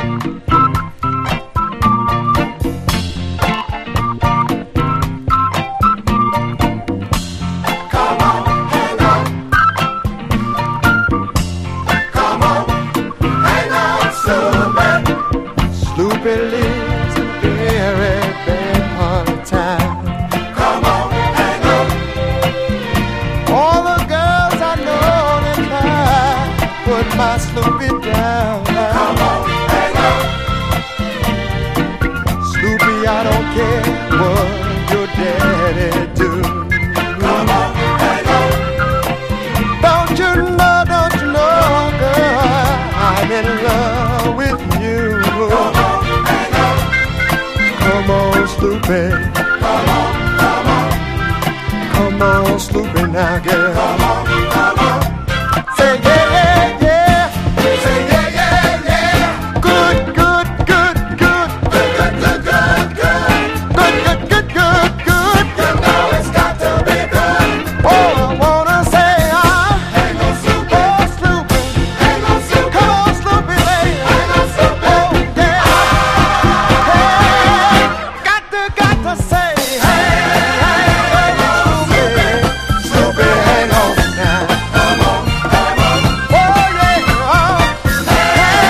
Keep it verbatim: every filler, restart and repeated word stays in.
lives in a very bad part of town. Come on, hang on. All the girls I know, they try to put my Sloopy down. Come on, hang on. Sloopy, I don't care what your daddy do. Come on, hang on. Don't you know, don't you know, girl, I'm in love with you. Come on. Come on, Sloopy. Come on, come on. Come on, Sloopy now, girl. Come on.